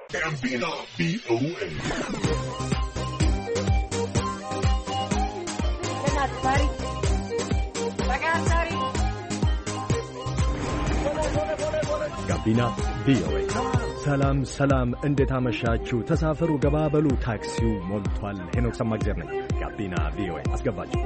Gambino VOA. ጋቢና ቪኦኤ። ሰላም ሰላም፣ እንዴት አመሻችሁ? ተሳፈሩ፣ ገባበሉ፣ ታክሲው ሞልቷል። ሄኖክ ሰማግዜር ነኝ። ጋቢና ቪኦኤ አስገባችሁ።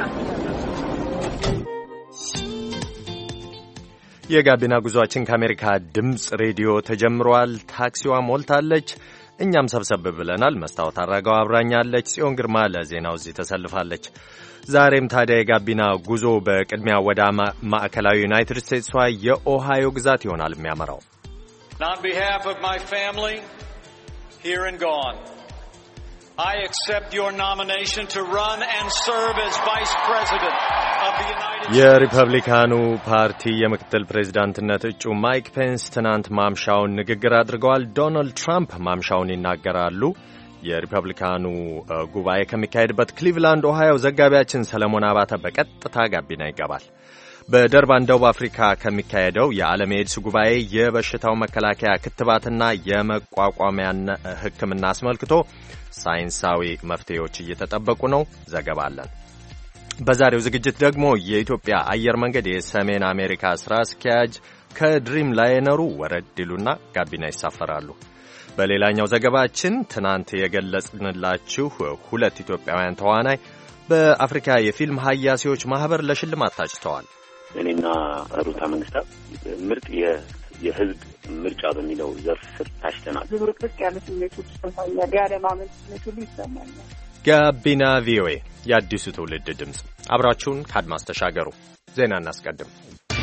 የጋቢና ጉዟችን ከአሜሪካ ድምፅ ሬዲዮ ተጀምሯል። ታክሲዋ ሞልታለች። እኛም ሰብሰብ ብለናል። መስታወት አድራጋው አብራኛለች። ጽዮን ግርማ ለዜናው እዚህ ተሰልፋለች። ዛሬም ታዲያ የጋቢና ጉዞ በቅድሚያ ወደ ማዕከላዊ ዩናይትድ ስቴትሷ የኦሃዮ ግዛት ይሆናል የሚያመራው። On behalf of my family here and gone, I accept your nomination to run and serve as Vice President of the United States. የሪፐብሊካኑ ፓርቲ የምክትል ፕሬዝዳንትነት እጩ ማይክ ፔንስ ትናንት ማምሻውን ንግግር አድርገዋል። ዶናልድ ትራምፕ ማምሻውን ይናገራሉ። የሪፐብሊካኑ ጉባኤ ከሚካሄድበት ክሊቭላንድ ኦሃዮ ዘጋቢያችን ሰለሞን አባተ በቀጥታ ጋቢና ይገባል። በደርባን ደቡብ አፍሪካ ከሚካሄደው የዓለም ኤድስ ጉባኤ የበሽታው መከላከያ ክትባትና የመቋቋሚያ ሕክምና አስመልክቶ ሳይንሳዊ መፍትሄዎች እየተጠበቁ ነው። ዘገባ አለን። በዛሬው ዝግጅት ደግሞ የኢትዮጵያ አየር መንገድ የሰሜን አሜሪካ ስራ አስኪያጅ ከድሪም ላይነሩ ወረድ ይሉና ጋቢና ይሳፈራሉ። በሌላኛው ዘገባችን ትናንት የገለጽንላችሁ ሁለት ኢትዮጵያውያን ተዋናይ በአፍሪካ የፊልም ሀያሲዎች ማህበር ለሽልማት ታጭተዋል። እኔና ሩታ መንግስታት ምርጥ የህዝብ ምርጫ በሚለው ዘርፍ ስር ታጭተናል። ዝብርቅርቅ ያለ ስሜቶች ይሰማኛል። ያለማመን ስሜት ሁሉ ይሰማኛል። ጋቢና ቪኦኤ የአዲሱ ትውልድ ድምፅ። አብራችሁን ከአድማስ ተሻገሩ። ዜና እናስቀድም።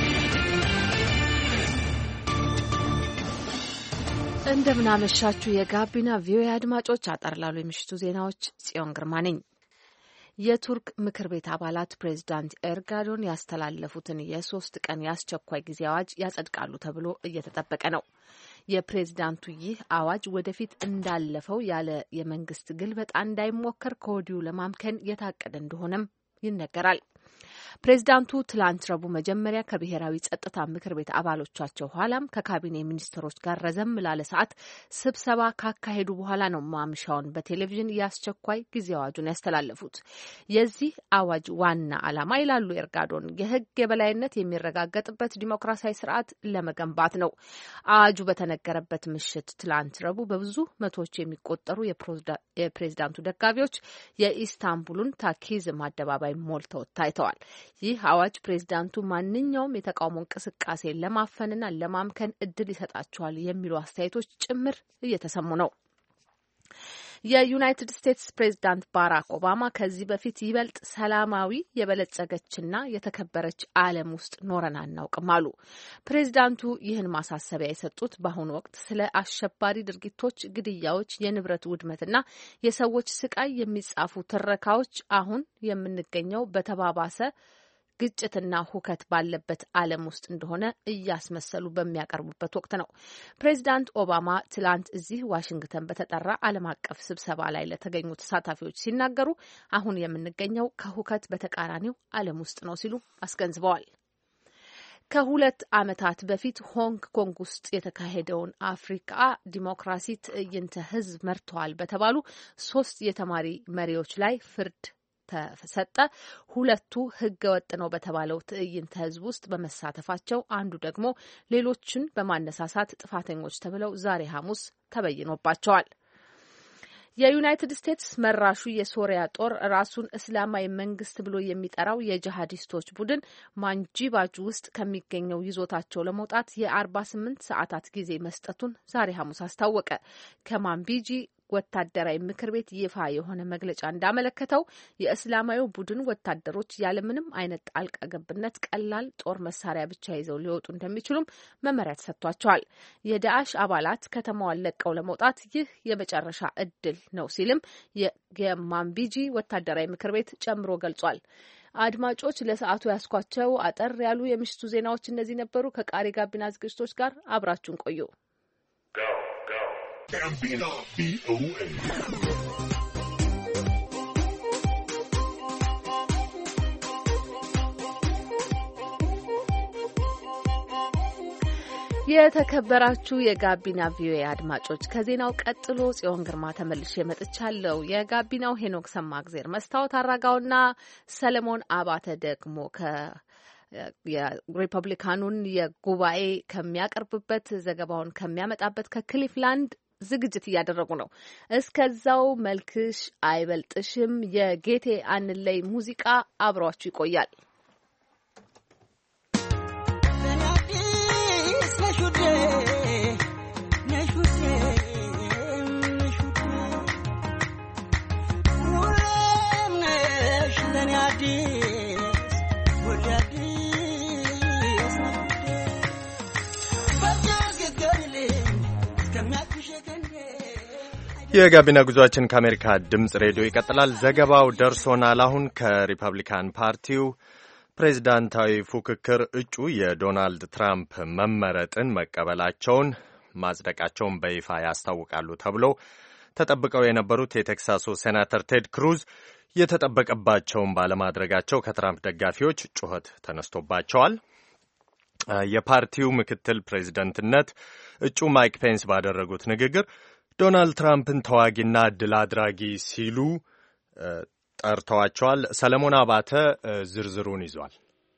እንደምናመሻችሁ የጋቢና ቪኦኤ አድማጮች፣ አጠር ላሉ የምሽቱ ዜናዎች ጽዮን ግርማ ነኝ። የቱርክ ምክር ቤት አባላት ፕሬዝዳንት ኤርዶጋን ያስተላለፉትን የ3 ቀን የአስቸኳይ ጊዜ አዋጅ ያጸድቃሉ ተብሎ እየተጠበቀ ነው። የፕሬዝዳንቱ ይህ አዋጅ ወደፊት እንዳለፈው ያለ የመንግስት ግልበጣ እንዳይሞከር ከወዲሁ ለማምከን የታቀደ እንደሆነም ይነገራል። ፕሬዝዳንቱ ትላንት ረቡዕ መጀመሪያ ከብሔራዊ ጸጥታ ምክር ቤት አባሎቻቸው ኋላም ከካቢኔ ሚኒስትሮች ጋር ረዘም ላለ ሰዓት ስብሰባ ካካሄዱ በኋላ ነው ማምሻውን በቴሌቪዥን የአስቸኳይ ጊዜ አዋጁን ያስተላለፉት። የዚህ አዋጅ ዋና ዓላማ ይላሉ ኤርዶጋን የህግ የበላይነት የሚረጋገጥበት ዲሞክራሲያዊ ስርዓት ለመገንባት ነው። አዋጁ በተነገረበት ምሽት ትላንት ረቡዕ በብዙ መቶዎች የሚቆጠሩ የፕሬዝዳንቱ ደጋፊዎች የኢስታንቡሉን ታኪዝም አደባባይ ሞልተው ታይተዋል። ይህ አዋጅ ፕሬዝዳንቱ ማንኛውም የተቃውሞ እንቅስቃሴ ለማፈንና ለማምከን እድል ይሰጣቸዋል የሚሉ አስተያየቶች ጭምር እየተሰሙ ነው። የዩናይትድ ስቴትስ ፕሬዝዳንት ባራክ ኦባማ ከዚህ በፊት ይበልጥ ሰላማዊ የበለጸገችና የተከበረች ዓለም ውስጥ ኖረን አናውቅም አሉ። ፕሬዝዳንቱ ይህን ማሳሰቢያ የሰጡት በአሁኑ ወቅት ስለ አሸባሪ ድርጊቶች፣ ግድያዎች፣ የንብረት ውድመትና የሰዎች ስቃይ የሚጻፉ ትረካዎች አሁን የምንገኘው በተባባሰ ግጭትና ሁከት ባለበት ዓለም ውስጥ እንደሆነ እያስመሰሉ በሚያቀርቡበት ወቅት ነው። ፕሬዚዳንት ኦባማ ትላንት እዚህ ዋሽንግተን በተጠራ ዓለም አቀፍ ስብሰባ ላይ ለተገኙ ተሳታፊዎች ሲናገሩ አሁን የምንገኘው ከሁከት በተቃራኒው ዓለም ውስጥ ነው ሲሉ አስገንዝበዋል። ከ2 ዓመታት በፊት ሆንግ ኮንግ ውስጥ የተካሄደውን አፍሪካ ዲሞክራሲ ትዕይንተ ህዝብ መርተዋል በተባሉ 3 የተማሪ መሪዎች ላይ ፍርድ ተሰጠ። 2ቱ ህገ ወጥ ነው በተባለው ትዕይንተ ህዝብ ውስጥ በመሳተፋቸው፣ አንዱ ደግሞ ሌሎችን በማነሳሳት ጥፋተኞች ተብለው ዛሬ ሐሙስ ተበይኖባቸዋል። የዩናይትድ ስቴትስ መራሹ የሶሪያ ጦር ራሱን እስላማዊ መንግስት ብሎ የሚጠራው የጂሃዲስቶች ቡድን ማንጂባጅ ውስጥ ከሚገኘው ይዞታቸው ለመውጣት የ48 ሰዓታት ጊዜ መስጠቱን ዛሬ ሐሙስ አስታወቀ። ከማንቢጂ ወታደራዊ ምክር ቤት ይፋ የሆነ መግለጫ እንዳመለከተው የእስላማዊ ቡድን ወታደሮች ያለምንም አይነት ጣልቃ ገብነት ቀላል ጦር መሳሪያ ብቻ ይዘው ሊወጡ እንደሚችሉም መመሪያ ተሰጥቷቸዋል። የዳዕሽ አባላት ከተማዋን ለቀው ለመውጣት ይህ የመጨረሻ እድል ነው ሲልም የማንቢጂ ወታደራዊ ምክር ቤት ጨምሮ ገልጿል። አድማጮች፣ ለሰዓቱ ያስኳቸው አጠር ያሉ የምሽቱ ዜናዎች እነዚህ ነበሩ። ከቃሪ ጋቢና ዝግጅቶች ጋር አብራችሁን ቆዩ። Gambino VOA. የተከበራችሁ የጋቢና ቪኦኤ አድማጮች ከዜናው ቀጥሎ ጽዮን ግርማ ተመልሼ መጥቻለሁ። የጋቢናው ሄኖክ ሰማግዜር፣ መስታወት አራጋውና ሰለሞን አባተ ደግሞ የሪፐብሊካኑን የጉባኤ ከሚያቀርብበት ዘገባውን ከሚያመጣበት ከክሊፍላንድ ዝግጅት እያደረጉ ነው። እስከዛው መልክሽ አይበልጥሽም የጌቴ አንለይ ሙዚቃ አብሯችሁ ይቆያል። የጋቢና ጉዟችን ከአሜሪካ ድምፅ ሬዲዮ ይቀጥላል። ዘገባው ደርሶናል። አሁን ከሪፐብሊካን ፓርቲው ፕሬዝዳንታዊ ፉክክር እጩ የዶናልድ ትራምፕ መመረጥን መቀበላቸውን ማጽደቃቸውን በይፋ ያስታውቃሉ ተብለው ተጠብቀው የነበሩት የቴክሳሱ ሴናተር ቴድ ክሩዝ የተጠበቀባቸውን ባለማድረጋቸው ከትራምፕ ደጋፊዎች ጩኸት ተነስቶባቸዋል። የፓርቲው ምክትል ፕሬዝደንትነት እጩ ማይክ ፔንስ ባደረጉት ንግግር ዶናልድ ትራምፕን ተዋጊና ድል አድራጊ ሲሉ ጠርተዋቸዋል። ሰለሞን አባተ ዝርዝሩን ይዟል።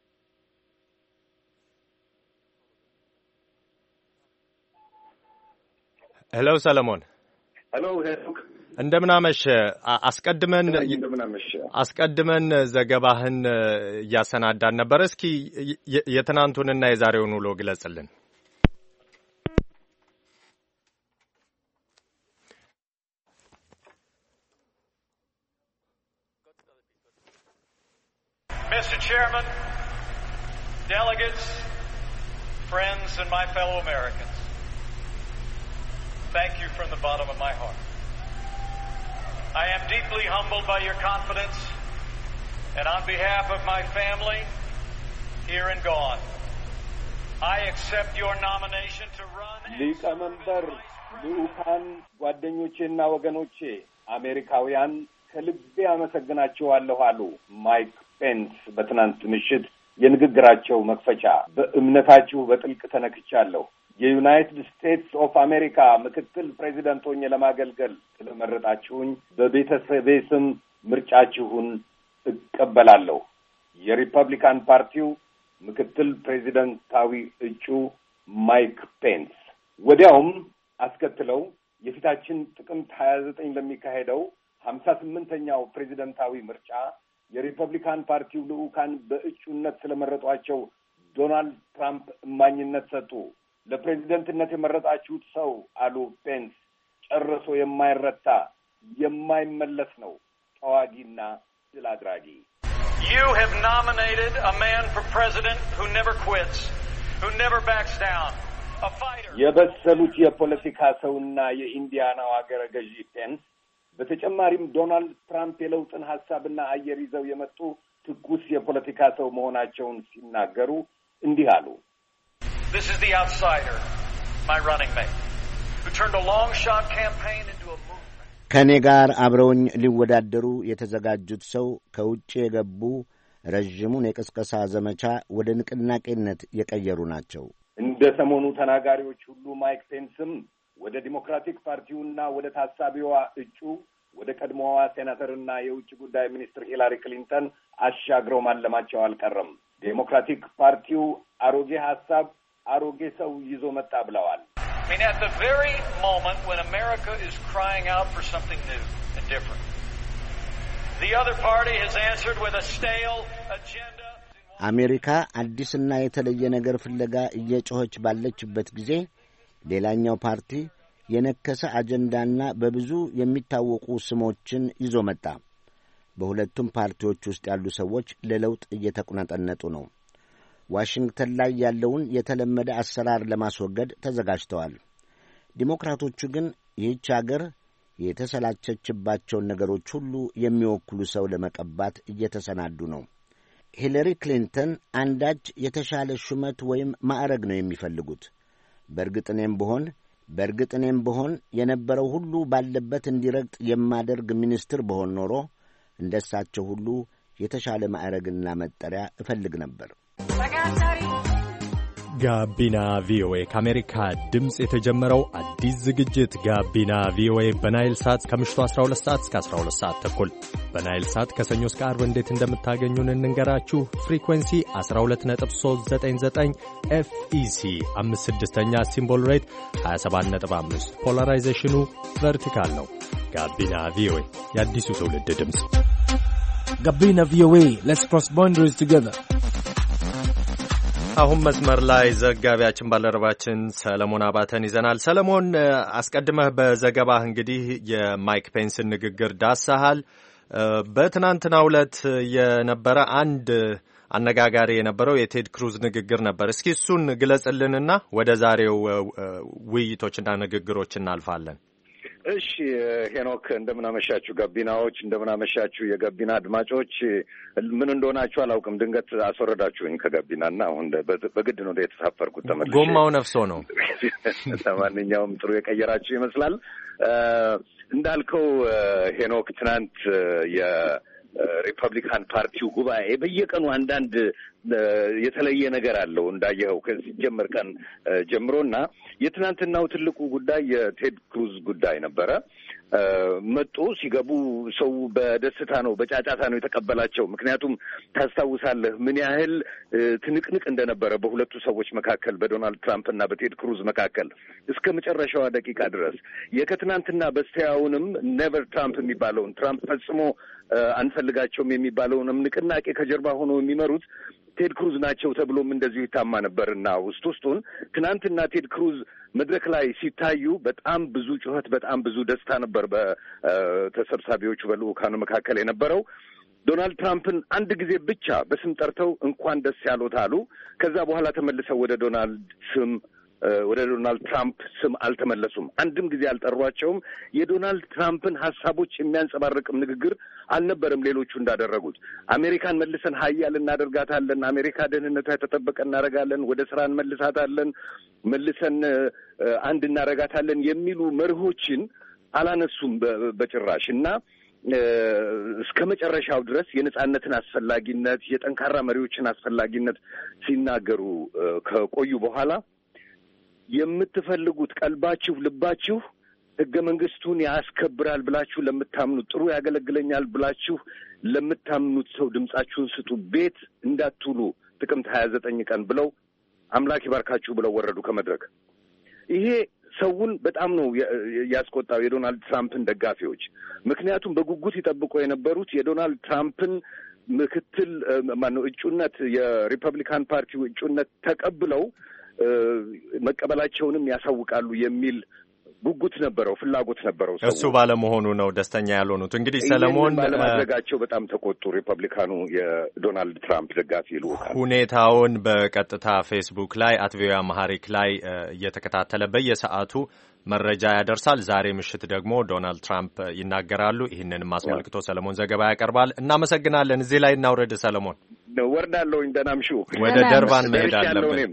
ሄሎ ሰለሞን። ሄሎ ሄኖክ፣ እንደምናመሽ። አስቀድመን ዘገባህን እያሰናዳን ነበር። እስኪ የትናንቱንና የዛሬውን ውሎ ግለጽልን። Mr. Chairman, delegates, friends, and my fellow Americans, thank you from the bottom of my heart. I am deeply humbled by your confidence, and on behalf of my family, here and gone, I accept your nomination to run and ሊቀመንበር ልኡካን ጓደኞቼና ወገኖቼ አሜሪካውያን ከልቤ አመሰግናችኋለሁ አሉ ማይክ ፔንስ በትናንት ምሽት የንግግራቸው መክፈቻ። በእምነታችሁ በጥልቅ ተነክቻለሁ። የዩናይትድ ስቴትስ ኦፍ አሜሪካ ምክትል ፕሬዚደንት ሆኜ ለማገልገል ስለመረጣችሁኝ በቤተሰቤ ስም ምርጫችሁን እቀበላለሁ። የሪፐብሊካን ፓርቲው ምክትል ፕሬዚደንታዊ እጩ ማይክ ፔንስ። ወዲያውም አስከትለው የፊታችን ጥቅምት 29 ለሚካሄደው 58ኛው ፕሬዚደንታዊ ምርጫ የሪፐብሊካን ፓርቲው ልኡካን በእጩነት ስለመረጧቸው ዶናልድ ትራምፕ እማኝነት ሰጡ። ለፕሬዚደንትነት የመረጣችሁት ሰው አሉ ፔንስ ጨርሶ የማይረታ የማይመለስ ነው፣ ተዋጊና ድል አድራጊ። You have nominated a man for president who never quits, who never backs down, a fighter. የበሰሉት የፖለቲካ ሰውና የኢንዲያናው አገረ ገዢ ፔንስ በተጨማሪም ዶናልድ ትራምፕ የለውጥን ሐሳብና አየር ይዘው የመጡ ትኩስ የፖለቲካ ሰው መሆናቸውን ሲናገሩ እንዲህ አሉ። This is the outsider, my running mate, who turned a long shot campaign into a movement. ከኔ ጋር አብረውኝ ሊወዳደሩ የተዘጋጁት ሰው ከውጭ የገቡ ረጅሙን የቅስቀሳ ዘመቻ ወደ ንቅናቄነት የቀየሩ ናቸው። እንደ ሰሞኑ ተናጋሪዎች ሁሉ ማይክ ፔንስም ወደ ዲሞክራቲክ ፓርቲውና ወደ ታሳቢዋ እጩ ወደ ቀድሞዋ ሴናተርና የውጭ ጉዳይ ሚኒስትር ሂላሪ ክሊንተን አሻግረው ማለማቸው አልቀረም። ዴሞክራቲክ ፓርቲው አሮጌ ሐሳብ አሮጌ ሰው ይዞ መጣ ብለዋል። I mean, at the very moment when America is crying out for something new and different, the other party has answered with a stale agenda. አሜሪካ አዲስና የተለየ ነገር ፍለጋ እየጮኸች ባለችበት ጊዜ ሌላኛው ፓርቲ የነከሰ አጀንዳና በብዙ የሚታወቁ ስሞችን ይዞ መጣ። በሁለቱም ፓርቲዎች ውስጥ ያሉ ሰዎች ለለውጥ እየተቁነጠነጡ ነው። ዋሽንግተን ላይ ያለውን የተለመደ አሰራር ለማስወገድ ተዘጋጅተዋል። ዲሞክራቶቹ ግን ይህች አገር የተሰላቸችባቸውን ነገሮች ሁሉ የሚወክሉ ሰው ለመቀባት እየተሰናዱ ነው። ሂለሪ ክሊንተን አንዳች የተሻለ ሹመት ወይም ማዕረግ ነው የሚፈልጉት። በእርግጥ እኔም ብሆን የነበረው ሁሉ ባለበት እንዲረግጥ የማደርግ ሚኒስትር ብሆን ኖሮ እንደሳቸው ሁሉ የተሻለ ማዕረግና መጠሪያ እፈልግ ነበር። ጋቢና ቪኦኤ ከአሜሪካ ድምፅ የተጀመረው አዲስ ዝግጅት ጋቢና ቪኦኤ በናይል ሳት ከምሽቱ 12 ሰዓት እስከ 12 ሰዓት ተኩል በናይል ሳት ከሰኞ እስከ ዓርብ እንዴት እንደምታገኙን እንንገራችሁ። ፍሪኩዌንሲ 12399 ኤፍኢሲ 56ኛ ሲምቦል ሬት 275 ፖላራይዜሽኑ ቨርቲካል ነው። ጋቢና ቪኦኤ የአዲሱ ትውልድ ድምፅ። ጋቢና ቪኦኤ ሌትስ ክሮስ ባውንደሪስ ቱጌዘር። አሁን መስመር ላይ ዘጋቢያችን ባልደረባችን ሰለሞን አባተን ይዘናል። ሰለሞን፣ አስቀድመህ በዘገባህ እንግዲህ የማይክ ፔንስን ንግግር ዳሰሃል። በትናንትናው ዕለት የነበረ አንድ አነጋጋሪ የነበረው የቴድ ክሩዝ ንግግር ነበር። እስኪ እሱን ግለጽልንና ወደ ዛሬው ውይይቶችና ንግግሮች እናልፋለን። እሺ ሄኖክ፣ እንደምናመሻችሁ ጋቢናዎች፣ እንደምናመሻችሁ የጋቢና አድማጮች። ምን እንደሆናችሁ አላውቅም፣ ድንገት አስወረዳችሁኝ ከጋቢናና አሁን በግድ ነው የተሳፈርኩት። ተመልሼ ጎማው ነፍሶ ነው። ለማንኛውም ጥሩ የቀየራችሁ ይመስላል። እንዳልከው ሄኖክ፣ ትናንት የሪፐብሊካን ፓርቲው ጉባኤ በየቀኑ አንዳንድ የተለየ ነገር አለው እንዳየኸው ከሲጀመር ቀን ጀምሮና የትናንትናው ትልቁ ጉዳይ የቴድ ክሩዝ ጉዳይ ነበረ። መጡ ሲገቡ ሰው በደስታ ነው በጫጫታ ነው የተቀበላቸው። ምክንያቱም ታስታውሳለህ ምን ያህል ትንቅንቅ እንደነበረ በሁለቱ ሰዎች መካከል በዶናልድ ትራምፕ እና በቴድ ክሩዝ መካከል እስከ መጨረሻዋ ደቂቃ ድረስ። የከትናንትና በስቲያውንም ኔቨር ትራምፕ የሚባለውን ትራምፕ ፈጽሞ አንፈልጋቸውም የሚባለውንም ንቅናቄ ከጀርባ ሆኖ የሚመሩት ቴድ ክሩዝ ናቸው ተብሎም እንደዚሁ ይታማ ነበርና ውስጡን ትናንትና ቴድ ክሩዝ መድረክ ላይ ሲታዩ በጣም ብዙ ጩኸት፣ በጣም ብዙ ደስታ ነበር በተሰብሳቢዎቹ በልኡካኑ መካከል የነበረው። ዶናልድ ትራምፕን አንድ ጊዜ ብቻ በስም ጠርተው እንኳን ደስ ያሎት አሉ። ከዛ በኋላ ተመልሰው ወደ ዶናልድ ትራምፕ ስም አልተመለሱም። አንድም ጊዜ አልጠሯቸውም። የዶናልድ ትራምፕን ሀሳቦች የሚያንጸባርቅም ንግግር አልነበረም። ሌሎቹ እንዳደረጉት አሜሪካን መልሰን ሀያል እናደርጋታለን፣ አሜሪካ ደህንነቷ የተጠበቀ እናደርጋለን፣ ወደ ስራ እንመልሳታለን፣ መልሰን አንድ እናደርጋታለን የሚሉ መርሆችን አላነሱም በጭራሽ እና እስከ መጨረሻው ድረስ የነጻነትን አስፈላጊነት፣ የጠንካራ መሪዎችን አስፈላጊነት ሲናገሩ ከቆዩ በኋላ የምትፈልጉት ቀልባችሁ፣ ልባችሁ ሕገ መንግስቱን ያስከብራል ብላችሁ ለምታምኑት፣ ጥሩ ያገለግለኛል ብላችሁ ለምታምኑት ሰው ድምጻችሁን ስጡ፣ ቤት እንዳትውሉ ጥቅምት 29 ቀን ብለው አምላክ ይባርካችሁ ብለው ወረዱ ከመድረክ። ይሄ ሰውን በጣም ነው ያስቆጣው የዶናልድ ትራምፕን ደጋፊዎች። ምክንያቱም በጉጉት ይጠብቁ የነበሩት የዶናልድ ትራምፕን ምክትል እጩነት የሪፐብሊካን ፓርቲው እጩነት ተቀብለው መቀበላቸውንም ያሳውቃሉ የሚል ጉጉት ነበረው፣ ፍላጎት ነበረው። እሱ ባለመሆኑ ነው ደስተኛ ያልሆኑት። እንግዲህ ሰለሞን ባለማድረጋቸው በጣም ተቆጡ ሪፐብሊካኑ የዶናልድ ትራምፕ ደጋፊ ልኡካን። ሁኔታውን በቀጥታ ፌስቡክ ላይ @ቪኦኤ አማሪክ ላይ እየተከታተለ በየሰዓቱ መረጃ ያደርሳል። ዛሬ ምሽት ደግሞ ዶናልድ ትራምፕ ይናገራሉ። ይህንንም አስመልክቶ ሰለሞን ዘገባ ያቀርባል። እናመሰግናለን። እዚህ ላይ እናውረድ ሰለሞን። ወርዳለሁ እንደናምሹ ወደ ደርባን መሄድ አለብን።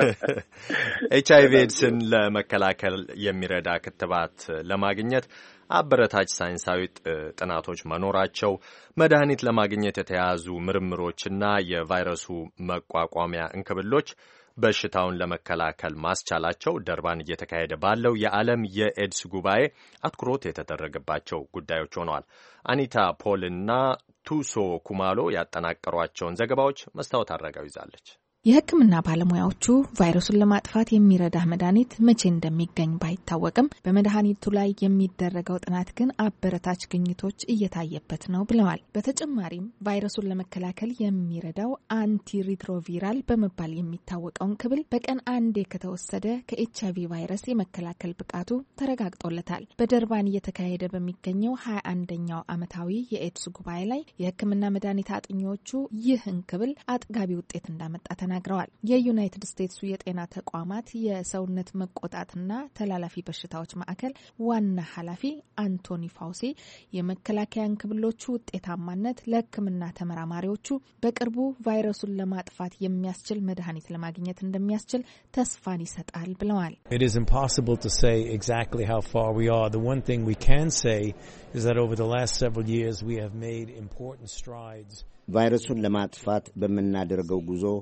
HIV ኤድስን ለመከላከል የሚረዳ ክትባት ለማግኘት አበረታች ሳይንሳዊ ጥናቶች መኖራቸው፣ መድኃኒት ለማግኘት የተያዙ ምርምሮችና የቫይረሱ መቋቋሚያ እንክብሎች በሽታውን ለመከላከል ማስቻላቸው ደርባን እየተካሄደ ባለው የዓለም የኤድስ ጉባኤ አትኩሮት የተደረገባቸው ጉዳዮች ሆነዋል። አኒታ ፖልና ቱሶ ኩማሎ ያጠናቀሯቸውን ዘገባዎች መስታወት አድርጋው ይዛለች። የሕክምና ባለሙያዎቹ ቫይረሱን ለማጥፋት የሚረዳ መድኃኒት መቼ እንደሚገኝ ባይታወቅም በመድኃኒቱ ላይ የሚደረገው ጥናት ግን አበረታች ግኝቶች እየታየበት ነው ብለዋል። በተጨማሪም ቫይረሱን ለመከላከል የሚረዳው አንቲሪትሮቪራል በመባል የሚታወቀውን ክብል በቀን አንዴ ከተወሰደ ከኤችአይቪ ቫይረስ የመከላከል ብቃቱ ተረጋግጦለታል። በደርባን እየተካሄደ በሚገኘው 21ኛው ዓመታዊ የኤድስ ጉባኤ ላይ የሕክምና መድኃኒት አጥኚዎቹ ይህን ክብል አጥጋቢ ውጤት እንዳመጣ ተናግረዋል። የዩናይትድ ስቴትሱ የጤና ተቋማት የሰውነት መቆጣትና ተላላፊ በሽታዎች ማዕከል ዋና ኃላፊ አንቶኒ ፋውሲ የመከላከያ እንክብሎቹ ውጤታማነት ለሕክምና ተመራማሪዎቹ በቅርቡ ቫይረሱን ለማጥፋት የሚያስችል መድኃኒት ለማግኘት እንደሚያስችል ተስፋን ይሰጣል ብለዋል። It is impossible to say exactly how far we are. The one thing we can say is that over the last several years we have made important strides. ቫይረሱን ለማጥፋት በምናደርገው ጉዞ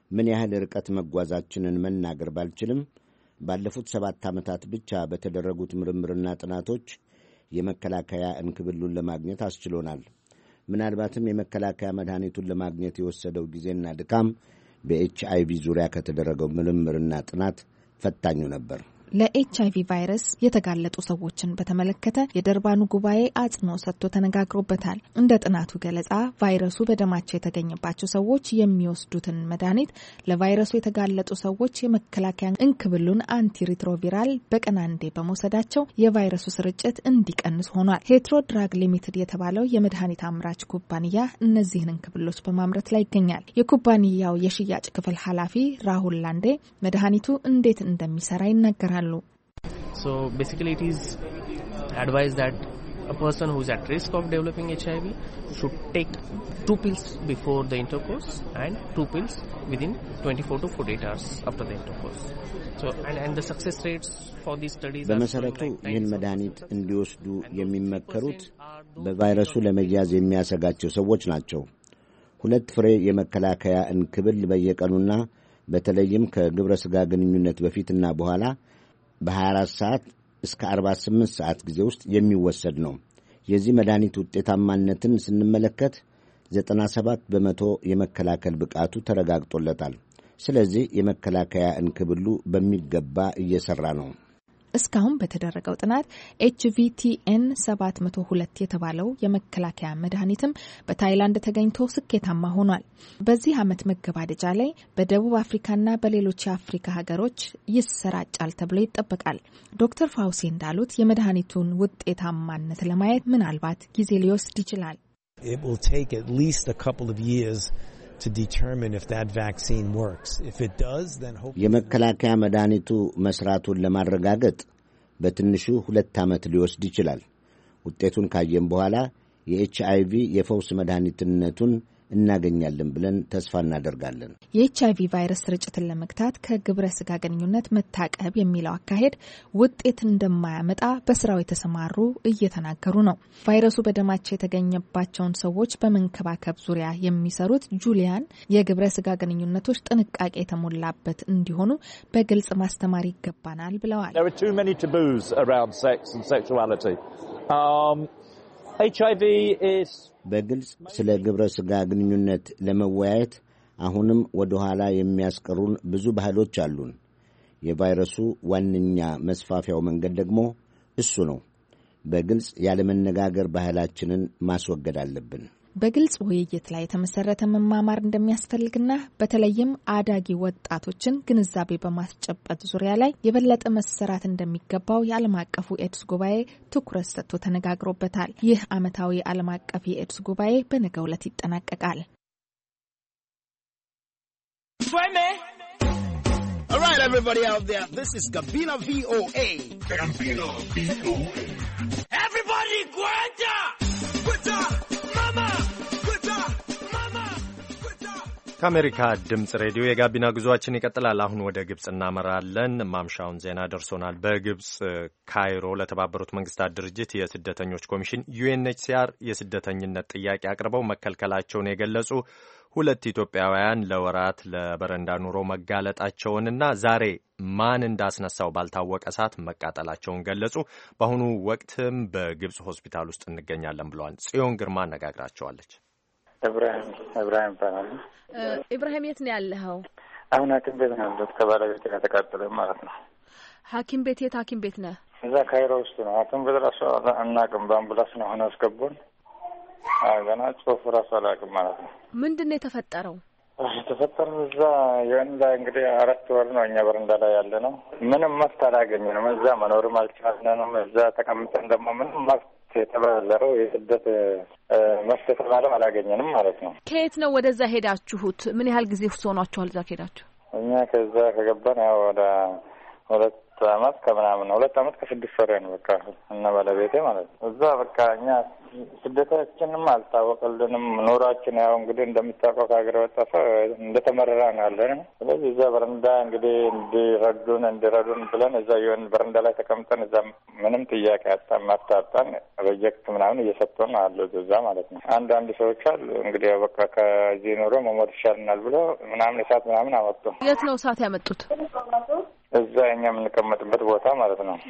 ምን ያህል ርቀት መጓዛችንን መናገር ባልችልም ባለፉት 7 ዓመታት ብቻ በተደረጉት ምርምርና ጥናቶች የመከላከያ እንክብሉን ለማግኘት አስችሎናል። ምናልባትም የመከላከያ መድኃኒቱን ለማግኘት የወሰደው ጊዜና ድካም በኤችአይቪ ዙሪያ ከተደረገው ምርምርና ጥናት ፈታኙ ነበር። ለኤችአይቪ ቫይረስ የተጋለጡ ሰዎችን በተመለከተ የደርባኑ ጉባኤ አጽንኦት ሰጥቶ ተነጋግሮበታል። እንደ ጥናቱ ገለጻ ቫይረሱ በደማቸው የተገኘባቸው ሰዎች የሚወስዱትን መድኃኒት ለቫይረሱ የተጋለጡ ሰዎች የመከላከያ እንክብሉን አንቲሪትሮቪራል በቀን አንዴ በመውሰዳቸው የቫይረሱ ስርጭት እንዲቀንስ ሆኗል። ሄትሮ ድራግ ሊሚትድ የተባለው የመድኃኒት አምራች ኩባንያ እነዚህን እንክብሎች በማምረት ላይ ይገኛል። የኩባንያው የሽያጭ ክፍል ኃላፊ ራሁል ላንዴ መድኃኒቱ እንዴት እንደሚሰራ ይናገራል። So basically it is advised that a person who is at risk of developing HIV should take 2 pills before the intercourse and 2 pills within 24 to 48 hours after the intercourse. So and the success rates for these studies በመሰረቱ ይህን መድኃኒት እንዲወስዱ የሚመከሩት በቫይረሱ ለመያዝ የሚያሰጋቸው ሰዎች ናቸው። 2 ፍሬ የመከላከያ እንክብል በየቀኑና በተለይም ከግብረ ሥጋ ግንኙነት በፊትና በኋላ በ24 ሰዓት እስከ 48 ሰዓት ጊዜ ውስጥ የሚወሰድ ነው። የዚህ መድኃኒት ውጤታማነትን ስንመለከት 97% የመከላከል ብቃቱ ተረጋግጦለታል። ስለዚህ የመከላከያ እንክብሉ በሚገባ እየሰራ ነው። እስካሁን በተደረገው ጥናት HVTN 702 የተባለው የመከላከያ መድኃኒትም በታይላንድ ተገኝቶ ስኬታማ ሆኗል። በዚህ ዓመት መገባደጃ ላይ በደቡብ አፍሪካና በሌሎች የአፍሪካ ሀገሮች ይሰራጫል ተብሎ ይጠበቃል። ዶክተር ፋውሲ እንዳሉት የመድኃኒቱን ውጤታማነት ለማየት ምናልባት ጊዜ ሊወስድ ይችላል። It will take at least a couple of years to determine if that vaccine works. If it does, then hopefully የመከላከያ መድኃኒቱ መስራቱን ለማረጋገጥ በትንሹ 2 ዓመት ሊወስድ ይችላል። ውጤቱን ካየን በኋላ የኤችአይቪ የፈውስ መድኃኒትነቱን እናገኛለን ብለን ተስፋ እናደርጋለን። የኤችአይቪ ቫይረስ ስርጭትን ለመግታት ከግብረ ስጋ ግንኙነት መታቀብ የሚለው አካሄድ ውጤት እንደማያመጣ በስራው የተሰማሩ እየተናገሩ ነው። ቫይረሱ በደማቸው የተገኘባቸውን ሰዎች በመንከባከብ ዙሪያ የሚሰሩት ጁሊያን የግብረ ስጋ ግንኙነቶች ጥንቃቄ የተሞላበት እንዲሆኑ በግልጽ ማስተማር ይገባናል ብለዋል። There are too many taboos around sex and sexuality. HIV is በግልጽ ስለ ግብረ ስጋ ግንኙነት ለመወያየት አሁንም ወደ ኋላ የሚያስቀሩን ብዙ ባህሎች አሉን። የቫይረሱ ዋነኛ መስፋፊያው መንገድ ደግሞ እሱ ነው። በግልጽ ያለመነጋገር ባህላችንን ማስወገድ አለብን። በግልጽ ውይይት ላይ የተመሰረተ መማማር እንደሚያስፈልግና በተለይም አዳጊ ወጣቶችን ግንዛቤ በማስጨበጥ ዙሪያ ላይ የበለጠ መሰራት እንደሚገባው የዓለም አቀፉ ኤድስ ጉባኤ ትኩረት ሰጥቶ ተነጋግሮበታል። ይህ ዓመታዊ ዓለም አቀፍ የኤድስ ጉባኤ በነገው ዕለት ይጠናቀቃል። All right, everybody out there, this is Gabina VOA. Gabina VOA. Everybody, Guanta! Guanta! ከአሜሪካ ድምፅ ሬዲዮ የጋቢና ጉዟችን ይቀጥላል። አሁን ወደ ግብጽ እናመራለን። ማምሻውን ዜና ደርሶናል። በግብጽ ካይሮ ለተባበሩት መንግስታት ድርጅት የስደተኞች ኮሚሽን UNHCR የስደተኝነት ጥያቄ አቅርበው መከልከላቸውን የገለጹ 2 ኢትዮጵያውያን ለወራት ለበረንዳ ኑሮ መጋለጣቸውንና ዛሬ ማን እንዳስነሳው ባልታወቀ እሳት መቃጠላቸውን ገለጹ። በአሁኑ ወቅትም በግብጽ ሆስፒታል ውስጥ እንገኛለን ብለዋል። ጽዮን ግርማ አነጋግራቸዋለች። ኢብራሂም ይባላል። ኢብራሂም የት ነው ያለኸው? አሁን ሐኪም ቤት ነው ያለሁት። ከባለቤቴ ጋር ተቃጠለ ማለት ነው። ሐኪም ቤት? የት ሐኪም ቤት ነህ? እዛ ካይሮ ውስጥ ነው። ሐኪም ቤት ራሱ አናውቅም። በአምቡላንስ ነው አሁን ያስገቡን። ገና ጽሁፍ ራሱ አላውቅም ማለት ነው። ምንድን ነው የተፈጠረው? የተፈጠረው እዛ ዩኤን ላይ እንግዲህ 4 ወር ነው እኛ በረንዳ ላይ ያለ ነው። ምንም መፍት አላገኘንም። እዛ መኖርም አልቻልንም። እዛ ተቀምጠን ደግሞ ምንም መፍት የተባለው የስደት መፍት የተባለው አላገኘንም ማለት ነው። ከየት ነው ወደዛ ሄዳችሁት? ምን ያህል ጊዜ ሆኗችኋል እዛ ከሄዳችሁ? እኛ ከዛ ከገባን ያው ወደ 2 አመት ከምናምን 2 አመት ከ6 ወር ነው በቃ እና ባለቤቴ ማለት ነው። እዛ በቃ እኛ ስደታችንም አልታወቀልንም። ኑሯችን ያው እንግዲህ እንደምታውቀው ከሀገር ወጣ ሰው እንደተመረራ ነው ያለን። ስለዚህ እዛ በረንዳ እንግዲህ እንዲረዱን ብለን እዛ የሆነ በረንዳ ላይ ተቀምጠን እዛ ምንም ጥያቄ አጣን ፕሮጀክት ምናምን እየሰጡን አሉ እዛ ማለት ነው። አንዳንድ ሰዎች አሉ እንግዲህ በቃ ከዚህ ኑሮ መሞት ይሻልናል ብሎ ምናምን እሳት ምናምን አመጡ። የት ነው እሳት ያመጡት? እዛ እኛ የምንቀመጥበት ቦታ ማለት ነው።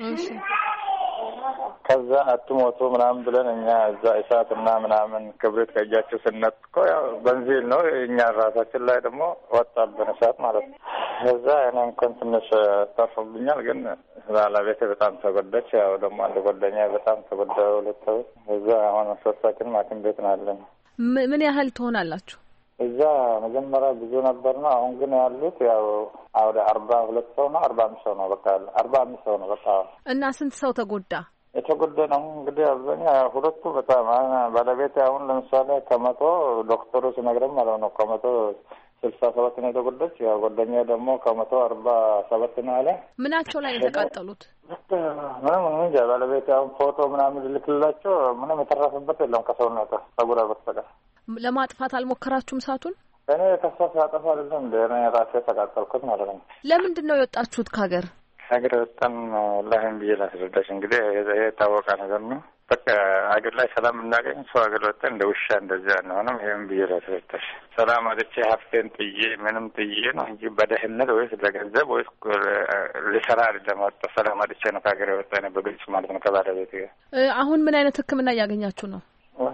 ከዛ አትሞቱ ምናምን ብለን እኛ እዛ እሳትና ምናምን ክብሪት ከእጃቸው ስንነጥቆ ያው በንዚል ነው እኛ ራሳችን ላይ ደግሞ ወጣብን እሳት ማለት ነው። እዛ እኔ እንኳን ትንሽ ተርፎብኛል፣ ግን ባለቤቴ በጣም ተጎዳች። ያው ደግሞ አንድ ጓደኛ በጣም ተጎዳ። ሁለተው እዛ አሁን ሶስታችን ሐኪም ቤት ነው ያለን። ምን ያህል ትሆናላችሁ? እዛ መጀመሪያ ብዙ ነበርና አሁን ግን ያሉት ያው ወደ 42 ሰው ነው 45 ሰው ነው በቃ 45 ሰው ነው በቃ። እና ስንት ሰው ተጎዳ? የተጎዳ ነው እንግዲህ አብዛኛው ሁለቱ በጣም ባለቤቴ አሁን ለምሳሌ ከመቶ ዶክተሩ ሲነግረን ማለት ነው ከመቶ 67 ነው የተጎዳች። ያው ጓደኛ ደግሞ ከመቶ 47 ነው አለ። ምናቸው ላይ የተቃጠሉት? ምንም እንጃ። ባለቤቴ አሁን ፎቶ ምናምን ልክላቸው ምንም የተረፈበት የለም ከሰውነቷ ጸጉሯ በስተቀር። ለማጥፋት አልሞከራችሁም እሳቱን? እኔ ተሳሳ አጠፋ አይደለም እንደ እኔ ራሴ ተቃጠልኩት ማለት ነው። ለምንድን ነው የወጣችሁት ከሀገር? ሀገር ወጣን ለህን ብዬ ላስረዳሽ። እንግዲህ የታወቀ ነገር ነው። በቃ ሀገር ላይ ሰላም እናገኝ ሰው ሀገር ወጣን እንደ ውሻ እንደዚያ አንሆንም። ይሄን ብዬ ላስረዳሽ። ሰላም አጥቼ ሀብቴን ጥዬ ምንም ጥዬ ነው እንጂ በደህንነት ወይስ ለገንዘብ ወይስ ለሰራ አይደለም ወጣ። ሰላም አጥቼ ነው ከሀገር ወጣን በግልጽ ማለት ነው ከባለቤቴ ጋር። አሁን ምን አይነት ሕክምና እያገኛችሁ ነው?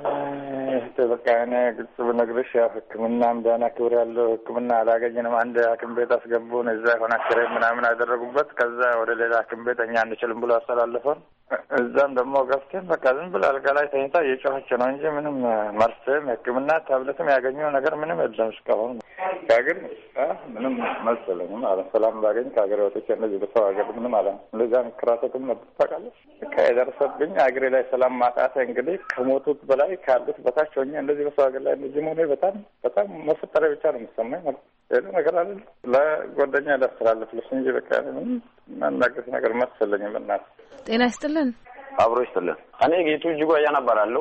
በቃ እኔ ግልጽ ብነግርሽ ያው ሕክምናም ደህና ክብር ያለው ሕክምና አላገኘንም። አንድ ሐኪም ቤት አስገቡን። እዛ የሆነ ክሬ ምናምን አደረጉበት። ከዛ ወደ ሌላ ሐኪም ቤት እኛ አንችልም ብሎ አስተላለፈን። እዛም ደግሞ ገብተን በቃ ዝም ብላ አልጋ ላይ ተኝታ እየጮኸች ነው እንጂ ምንም መርስም ሕክምና ታብለትም ያገኘው ነገር ምንም የለም እስካሁን። ከሀገር ምንም መሰለኝም ማለት ሰላም ባገኝ ከሀገር ወጥቼ እንደዚህ በሰው ሀገር ምንም አለ እንደዛ ክራተትም ነበር ታውቃለች። በቃ የደረሰብኝ ሀገሬ ላይ ሰላም ማጣት እንግዲህ ከሞቱት በላይ ካሉት በታች ሆኜ እንደዚህ በሰው ሀገር ላይ እንደዚህ መሆኔ በጣም መፈጠሪያ ብቻ ነው የሚሰማኝ ማለት ሌላ ነገር አይደለም። ለጓደኛ ላስተላልፍልሽ እንጂ በቃ ምንም ማናገር ነገር መሰለኝም እናት። ጤና ይስጥልን። አብሮ ይስጥልን። እኔ ጌቱ እጅጉ ያናባራለሁ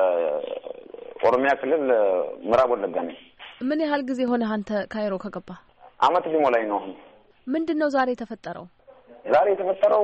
ከኦሮሚያ ክልል ምዕራብ ወለጋ ነኝ። ምን ያህል ጊዜ ሆነ አንተ ካይሮ ከገባ? አመት ሊሞላኝ ነው። ምንድነው ዛሬ የተፈጠረው? ዛሬ የተፈጠረው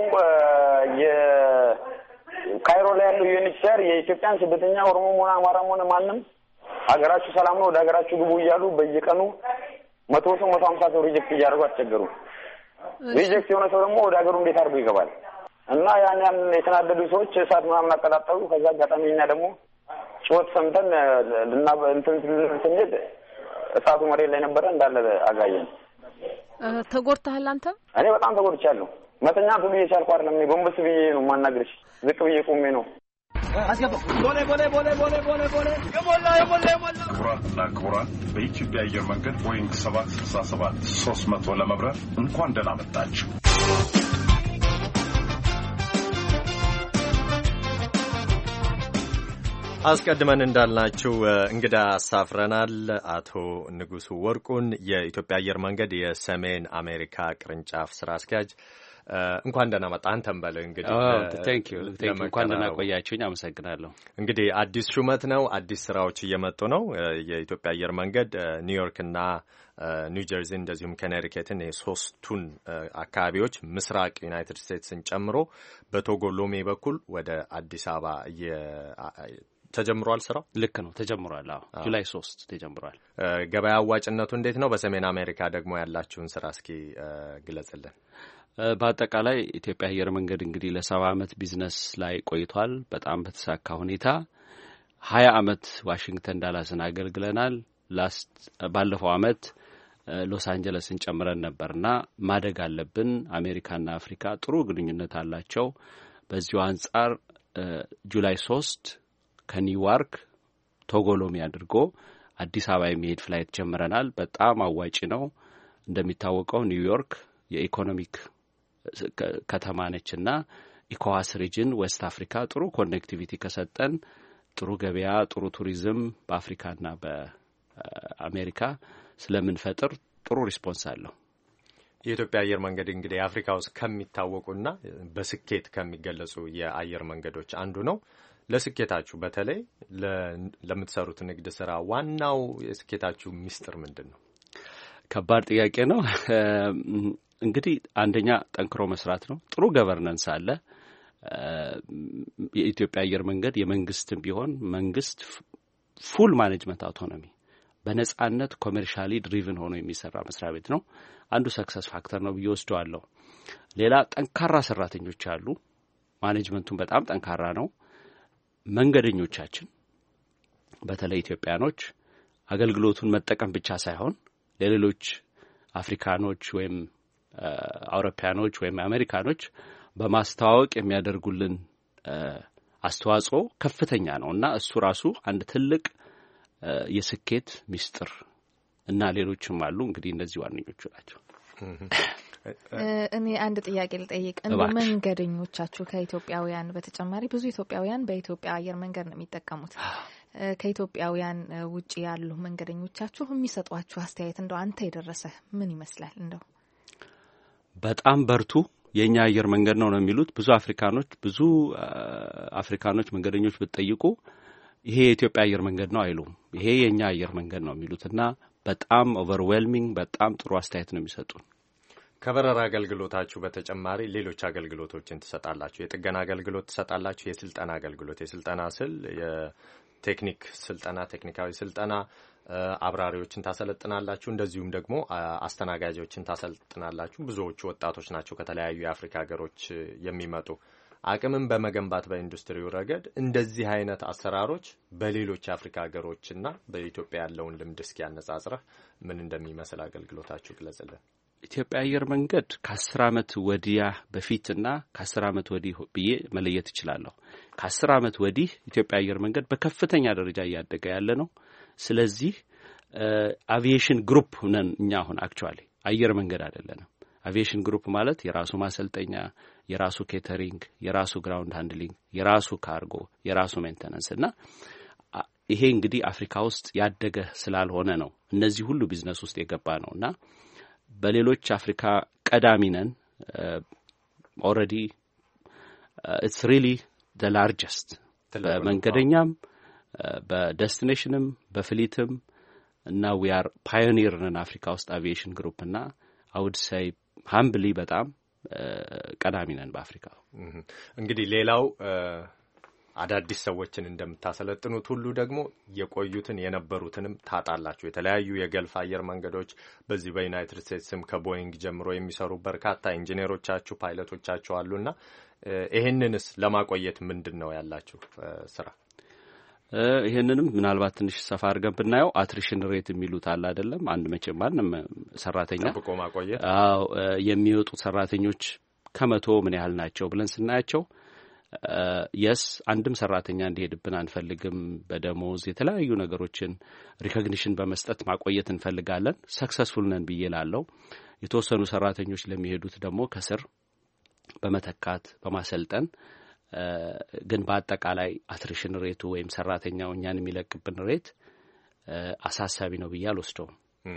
ካይሮ ላይ ያለው ዩኤንኤችሲአር የኢትዮጵያን ስደተኛ ኦሮሞም ሆነ አማራም ሆነ ማንም ሀገራችሁ ሰላም ነው ወደ ሀገራችሁ ግቡ እያሉ በየቀኑ 100 ሰው 150 ሰው ሪጀክት እያደረጉ አስቸገሩ። ሪጀክት የሆነ ሰው ደግሞ ወደ ሀገሩ እንዴት አድርጎ ይገባል? እና ያን የተናደዱ ሰዎች እሳት ምናምን አቀጣጠሉ። ከዛ አጋጣሚኛ ደግሞ ጩኸት ሰምተን ስንሄድ እሳቱ መሬት ላይ ነበረ እንዳለ አጋየን። ተጎድተሃል አንተ? እኔ በጣም ተጎድቻለሁ። መተኛቱ ብዬ ቻልኩ አይደለም። እኔ ጎንበስ ብዬ ነው ማናገርሽ። ዝቅ ብዬ ቆሜ ነው ክቡራትና ክቡራን በኢትዮጵያ አየር መንገድ ቦይንግ 767-300 ለመብረር እንኳን ደህና መጣችሁ። አስቀድመን እንዳልናችሁ እንግዳ አሳፍረናል። አቶ ንጉሱ ወርቁን የኢትዮጵያ አየር መንገድ የሰሜን አሜሪካ ቅርንጫፍ ስራ አስኪያጅ እንኳን ደህና መጣ። አንተም በለው እንግዲህ ቴንክ ዩ እንኳን ደህና ቆያችሁኝ። አመሰግናለሁ። እንግዲህ አዲስ ሹመት ነው፣ አዲስ ስራዎች እየመጡ ነው። የኢትዮጵያ አየር መንገድ ኒውዮርክና ኒው ጀርዚ እንደዚሁም ኮኔቲከትን የሶስቱን አካባቢዎች ምስራቅ ዩናይትድ ስቴትስን ጨምሮ በቶጎ ሎሜ በኩል ወደ አዲስ አበባ ተጀምሯል። ስራው ልክ ነው፣ ተጀምሯል። ጁላይ 3 ተጀምሯል። ገበያ አዋጭነቱ እንዴት ነው? በሰሜን አሜሪካ ደግሞ ያላችሁን ስራ እስኪ ግለጽልን። በአጠቃላይ ኢትዮጵያ አየር መንገድ እንግዲህ ለ70 ዓመት ቢዝነስ ላይ ቆይቷል። በጣም በተሳካ ሁኔታ 20 ዓመት ዋሽንግተን ዳላስን አገልግለናል። ባለፈው ዓመት ሎስ አንጀለስን ጨምረን ነበርና ማደግ አለብን። አሜሪካና አፍሪካ ጥሩ ግንኙነት አላቸው። በዚሁ አንጻር ጁላይ 3 ከኒውዮርክ ቶጎሎሚ አድርጎ አዲስ አበባ የሚሄድ ፍላይት ጀምረናል። በጣም አዋጪ ነው። እንደሚታወቀው ኒውዮርክ የኢኮኖሚክ ከተማ ነችና ኢኮዋስ ሪጅን ዌስት አፍሪካ ጥሩ ኮኔክቲቪቲ ከሰጠን ጥሩ ገበያ፣ ጥሩ ቱሪዝም በአፍሪካና በአሜሪካ ስለምንፈጥር ጥሩ ሪስፖንስ አለው። የኢትዮጵያ አየር መንገድ እንግዲህ አፍሪካ ውስጥ ከሚታወቁና በስኬት ከሚገለጹ የአየር መንገዶች አንዱ ነው። ለስኬታችሁ በተለይ ለምትሰሩት ንግድ ስራ ዋናው የስኬታችሁ ሚስጥር ምንድን ነው? ከባድ ጥያቄ ነው። እንግዲህ አንደኛ ጠንክሮ መስራት ነው። ጥሩ ገቨርነንስ አለ። የኢትዮጵያ አየር መንገድ የመንግስትም ቢሆን መንግስት ፉል ማኔጅመንት አውቶኖሚ በነጻነት ኮሜርሻሊ ድሪቭን ሆኖ የሚሰራ መስሪያ ቤት ነው። አንዱ ሰክሰስ ፋክተር ነው ብዬ ወስደዋለሁ። ሌላ ጠንካራ ሰራተኞች አሉ። ማኔጅመንቱን በጣም ጠንካራ ነው። መንገደኞቻችን በተለይ ኢትዮጵያኖች አገልግሎቱን መጠቀም ብቻ ሳይሆን ለሌሎች አፍሪካኖች ወይም አውሮፓኖች ወይም አሜሪካኖች በማስተዋወቅ የሚያደርጉልን አስተዋጽኦ ከፍተኛ ነውና እሱ ራሱ አንድ ትልቅ የስኬት ሚስጥር እና ሌሎችም አሉ። እንግዲህ እነዚህ ዋነኞቹ ናቸው። እኔ አንድ ጥያቄ ልጠይቅ። እንደ መንገደኞቻችሁ ከኢትዮጵያውያን በተጨማሪ ብዙ ኢትዮጵያውያን በኢትዮጵያ አየር መንገድ ነው የሚጠቀሙት። ከኢትዮጵያውያን ውጪ ያሉ መንገደኞቻችሁ የሚሰጧችሁ አስተያየት እንደው አንተ የደረሰ ምን ይመስላል? እንደው በጣም በርቱ የኛ አየር መንገድ ነው የሚሉት ብዙ አፍሪካኖች መንገደኞች ብትጠይቁ ይሄ የኢትዮጵያ አየር መንገድ ነው አይሉም። ይሄ የኛ አየር መንገድ ነው የሚሉትና በጣም ኦቨርዌልሚንግ በጣም ጥሩ አስተያየት ነው የሚሰጡን። ከበረራ አገልግሎታችሁ በተጨማሪ ሌሎች አገልግሎቶችን ትሰጣላችሁ? የጥገና አገልግሎት ትሰጣላችሁ? የስልጠና አገልግሎት፣ የስልጠና ስል የቴክኒክ ስልጠና፣ ቴክኒካዊ ስልጠና፣ አብራሪዎችን ታሰለጥናላችሁ፣ እንደዚሁም ደግሞ አስተናጋጆችን ታሰልጥናላችሁ። ብዙዎቹ ወጣቶች ናቸው ከተለያዩ የአፍሪካ ሀገሮች የሚመጡ። አቅምን በመገንባት በኢንዱስትሪው ረገድ እንደዚህ አይነት አሰራሮች በሌሎች የአፍሪካ ሀገሮችና በኢትዮጵያ ያለውን ልምድ እስኪ ያነጻጽረህ ምን እንደሚመስል አገልግሎታችሁ ግለጽልን። ኢትዮጵያ አየር መንገድ ከ10 ዓመት ወዲያ በፊትና ከ10 ዓመት ወዲህ ብዬ መለየት እችላለሁ። ከ10 ዓመት ወዲህ ኢትዮጵያ አየር መንገድ በከፍተኛ ደረጃ እያደገ ያለ ነው። ስለዚህ አቪዬሽን ግሩፕ ነን እኛ አሁን አክቹአሊ አየር መንገድ አይደለንም። አቪዬሽን ግሩፕ ማለት የራሱ ማሰልጠኛ፣ የራሱ ኬተሪንግ፣ የራሱ ግራውንድ ሃንድሊንግ፣ የራሱ ካርጎ፣ የራሱ ሜንቴናንስ እና ይሄ እንግዲህ አፍሪካ ውስጥ ያደገ ስላልሆነ ነው እነዚህ ሁሉ ቢዝነስ ውስጥ የገባ ነውና በሌሎች አፍሪካ ቀዳሚ ነን። ኦልሬዲ ኢትስ ሪሊ ዘ ላርጀስት በመንገደኛም በዴስቲኔሽንም በፍሊትም እና ዊ አር ፓዮኒር ነን አፍሪካ ውስጥ አቪዬሽን ግሩፕ እና አይ ውድ ሴይ ሃምብሊ በጣም ቀዳሚ ነን በአፍሪካ። እንግዲህ ሌላው አዳዲስ ሰዎችን እንደምታሰለጥኑት ሁሉ ደግሞ የቆዩትን የነበሩትንም ታጣላችሁ። የተለያዩ የገልፍ አየር መንገዶች በዚህ በዩናይትድ ስቴትስም ከቦይንግ ጀምሮ የሚሰሩ በርካታ ኢንጂነሮቻችሁ ፓይለቶቻችሁ አሉና ይሄንንስ ለማቆየት ምንድነው ያላችሁ ስራ? ይሄንንም ምናልባት ትንሽ ሰፋ አድርገን ብናየው አትሪሽን ሬት የሚሉት አለ አይደለም። አንድ መቼም ማንም ሰራተኛ ጠብቆ ማቆየት የሚወጡት ሰራተኞች ከመቶ ምን ያህል ናቸው ብለን ስናያቸው የስ አንድም ሰራተኛ እንዲሄድብን አንፈልግም። በደሞዝ የተለያዩ ነገሮችን ሪኮግኒሽን በመስጠት ማቆየት እንፈልጋለን። ሰክሰስፉል ነን ብዬ ላለው የተወሰኑ ሰራተኞች ለሚሄዱት ደግሞ ከስር በመተካት በማሰልጠን ግን በአጠቃላይ አትሪሽን ሬቱ ወይም ሰራተኛው እኛን የሚለቅብን ሬት አሳሳቢ ነው ብዬ አልወስደውም።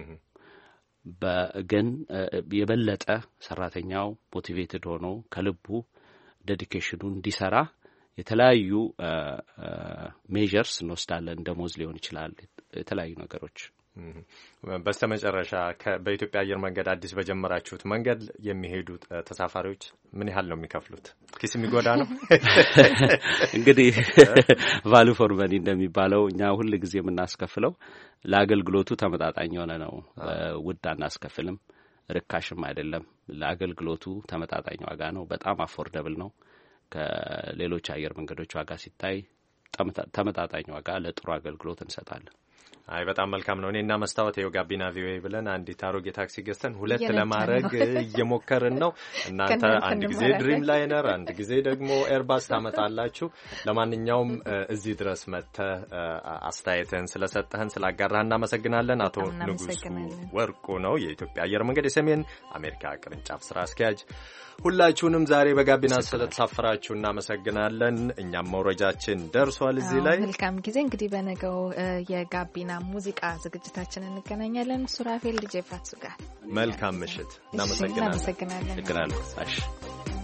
ግን የበለጠ ሰራተኛው ሞቲቬትድ ሆኖ ከልቡ ዴዲኬሽኑን እንዲሰራ የተለያዩ ሜጀርስ እንወስዳለን። ደሞዝ ሊሆን ይችላል፣ የተለያዩ ነገሮች። በስተመጨረሻ በኢትዮጵያ አየር መንገድ አዲስ በጀመራችሁት መንገድ የሚሄዱ ተሳፋሪዎች ምን ያህል ነው የሚከፍሉት? ኪስ የሚጎዳ ነው? እንግዲህ ቫሉ ፎር መኒ እንደሚባለው እኛ ሁሉ ጊዜ የምናስከፍለው ለአገልግሎቱ ተመጣጣኝ የሆነ ነው። ውድ አናስከፍልም፣ ርካሽም አይደለም። ለአገልግሎቱ ተመጣጣኝ ዋጋ ነው። በጣም አፎርደብል ነው። ከሌሎች አየር መንገዶች ዋጋ ሲታይ ተመጣጣኝ ዋጋ ለጥሩ አገልግሎት እንሰጣለን። አይ በጣም መልካም ነው። እኔና መስታወት የው ጋቢና ቪኦኤ ብለን አንዲት አሮጌ ታክሲ ገዝተን ሁለት ለማድረግ እየሞከርን ነው። እናንተ አንድ ጊዜ ድሪም ላይነር አንድ ጊዜ ደግሞ ኤርባስ ታመጣላችሁ። ለማንኛውም እዚህ ድረስ መጥተህ አስተያየትህን ስለሰጠህን ስላጋራህ እናመሰግናለን። አቶ ንጉሱ ወርቁ ነው የኢትዮጵያ አየር መንገድ የሰሜን አሜሪካ ቅርንጫፍ ስራ አስኪያጅ። ሁላችሁንም ዛሬ በጋቢና ስለተሳፈራችሁ እናመሰግናለን። እኛም መውረጃችን ደርሷል እዚህ ላይ። መልካም ጊዜ። እንግዲህ በነገው የጋቢና ሙዚቃ ዝግጅታችን እንገናኛለን። ሱራፌል ልጄ ፋትሱ ጋር መልካም ምሽት። እናመሰግናለን። እናመሰግናለን።